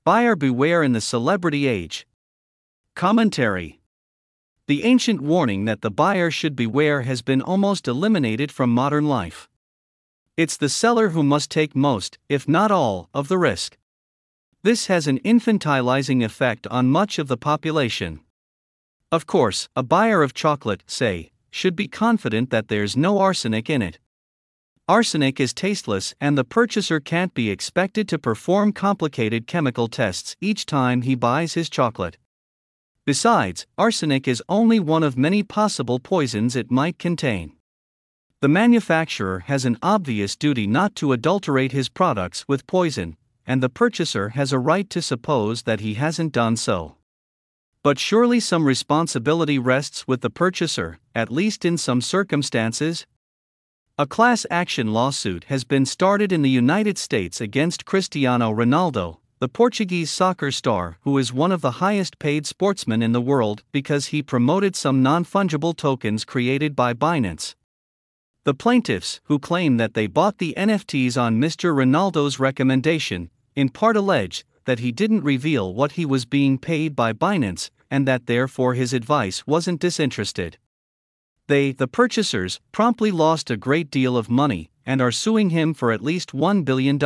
Buyer beware in the celebrity age. Commentary. The ancient warning that the buyer should beware has been almost eliminated from modern life. It's the seller who must take most, if not all, of the risk. This has an infantilizing effect on much of the population. Of course, a buyer of chocolate, say, should be confident that there's no arsenic in it. Arsenic is tasteless, and the purchaser can't be expected to perform complicated chemical tests each time he buys his chocolate. Besides, arsenic is only one of many possible poisons it might contain. The manufacturer has an obvious duty not to adulterate his products with poison, and the purchaser has a right to suppose that he hasn't done so. But surely some responsibility rests with the purchaser, at least in some circumstances. A class action lawsuit has been started in the United States against Cristiano Ronaldo, the Portuguese soccer star who is one of the highest paid sportsmen in the world, because he promoted some non-fungible tokens created by Binance. The plaintiffs, who claim that they bought the NFTs on Mr. Ronaldo's recommendation, in part allege that he didn't reveal what he was being paid by Binance, and that therefore his advice wasn't disinterested. They, the purchasers, promptly lost a great deal of money, and are suing him for at least $1 billion.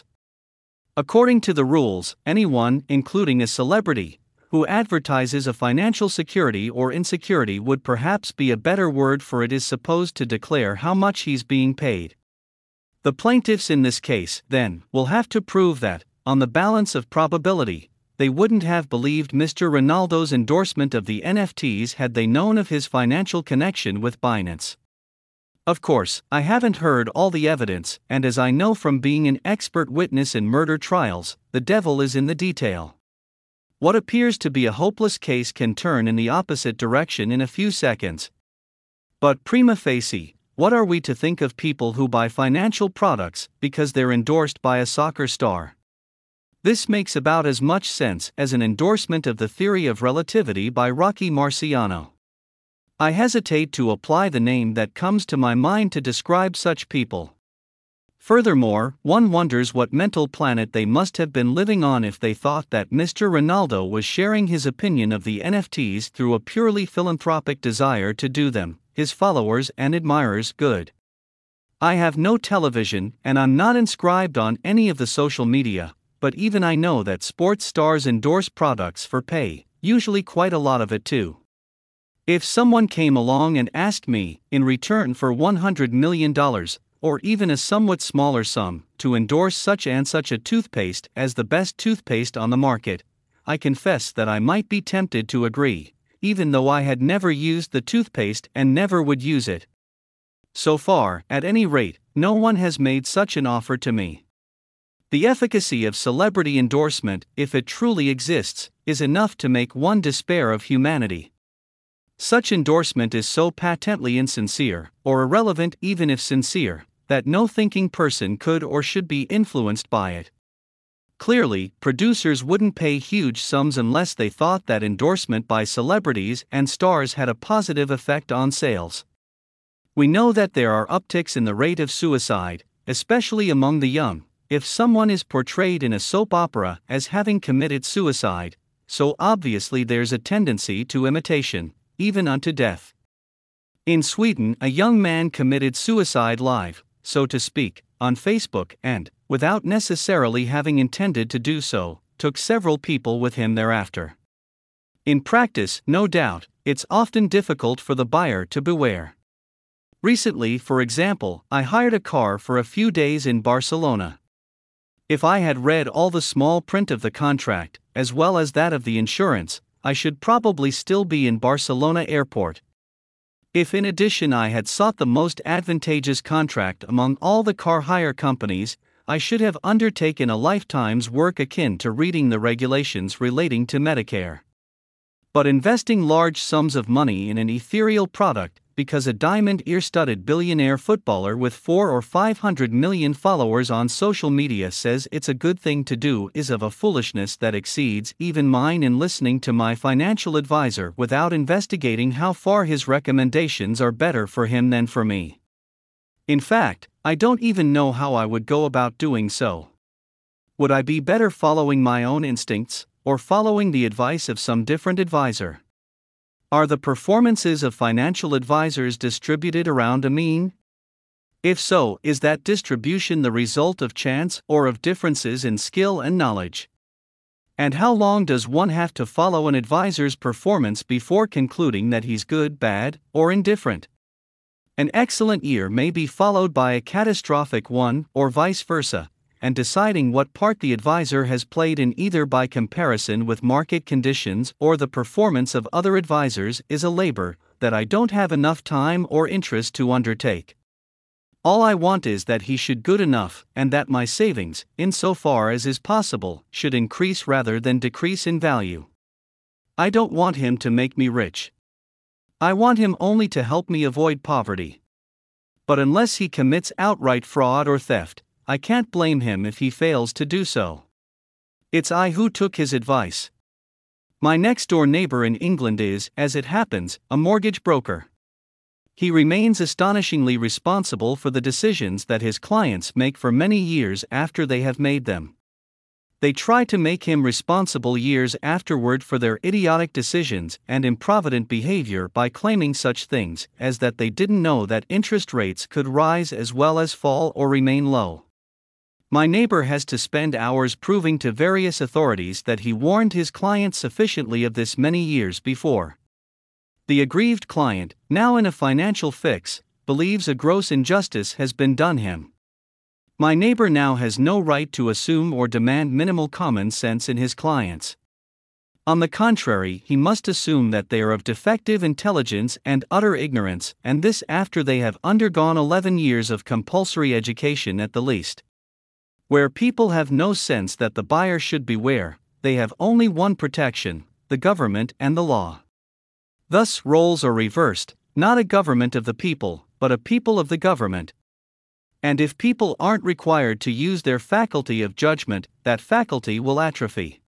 According to the rules, anyone, including a celebrity, who advertises a financial security or insecurity would perhaps be a better word for it, is supposed to declare how much he's being paid. The plaintiffs in this case, then, will have to prove that, on the balance of probability, they wouldn't have believed Mr. Ronaldo's endorsement of the NFTs had they known of his financial connection with Binance. Of course, I haven't heard all the evidence, and as I know from being an expert witness in murder trials, the devil is in the detail. What appears to be a hopeless case can turn in the opposite direction in a few seconds. But prima facie, what are we to think of people who buy financial products because they're endorsed by a soccer star? This makes about as much sense as an endorsement of the theory of relativity by Rocky Marciano. I hesitate to apply the name that comes to my mind to describe such people. Furthermore, one wonders what mental planet they must have been living on if they thought that Mr. Ronaldo was sharing his opinion of the NFTs through a purely philanthropic desire to do them, his followers and admirers, good. I have no television, and I'm not inscribed on any of the social media, but even I know that sports stars endorse products for pay, usually quite a lot of it too. If someone came along and asked me, in return for $100 million, or even a somewhat smaller sum, to endorse such and such a toothpaste as the best toothpaste on the market, I confess that I might be tempted to agree, even though I had never used the toothpaste and never would use it. So far, at any rate, no one has made such an offer to me. The efficacy of celebrity endorsement, if it truly exists, is enough to make one despair of humanity. Such endorsement is so patently insincere, or irrelevant even if sincere, that no thinking person could or should be influenced by it. Clearly, producers wouldn't pay huge sums unless they thought that endorsement by celebrities and stars had a positive effect on sales. We know that there are upticks in the rate of suicide, especially among the young, if someone is portrayed in a soap opera as having committed suicide, so obviously there's a tendency to imitation, even unto death. In Sweden, a young man committed suicide live, so to speak, on Facebook and, without necessarily having intended to do so, took several people with him thereafter. In practice, no doubt, it's often difficult for the buyer to beware. Recently, for example, I hired a car for a few days in Barcelona. If I had read all the small print of the contract, as well as that of the insurance, I should probably still be in Barcelona airport. If in addition I had sought the most advantageous contract among all the car hire companies, I should have undertaken a lifetime's work akin to reading the regulations relating to Medicare. But investing large sums of money in an ethereal product, because a diamond ear-studded billionaire footballer with 400 or 500 million followers on social media says it's a good thing to do, is of a foolishness that exceeds even mine in listening to my financial advisor without investigating how far his recommendations are better for him than for me. In fact, I don't even know how I would go about doing so. Would I be better following my own instincts, or following the advice of some different advisor? Are the performances of financial advisors distributed around a mean? If so, is that distribution the result of chance or of differences in skill and knowledge? And how long does one have to follow an advisor's performance before concluding that he's good, bad, or indifferent? An excellent year may be followed by a catastrophic one, or vice versa, and deciding what part the advisor has played in either by comparison with market conditions or the performance of other advisors is a labor that I don't have enough time or interest to undertake. All I want is that he should good enough, and that my savings, insofar as is possible, should increase rather than decrease in value. I don't want him to make me rich. I want him only to help me avoid poverty. But unless he commits outright fraud or theft, I can't blame him if he fails to do so. It's I who took his advice. My next-door neighbor in England is, as it happens, a mortgage broker. He remains astonishingly responsible for the decisions that his clients make for many years after they have made them. They try to make him responsible years afterward for their idiotic decisions and improvident behavior by claiming such things as that they didn't know that interest rates could rise as well as fall or remain low. My neighbor has to spend hours proving to various authorities that he warned his client sufficiently of this many years before. The aggrieved client, now in a financial fix, believes a gross injustice has been done him. My neighbor now has no right to assume or demand minimal common sense in his clients. On the contrary, he must assume that they are of defective intelligence and utter ignorance, and this after they have undergone 11 years of compulsory education at the least. Where people have no sense that the buyer should beware, they have only one protection: the government and the law. Thus roles are reversed, not a government of the people, but a people of the government. And if people aren't required to use their faculty of judgment, that faculty will atrophy.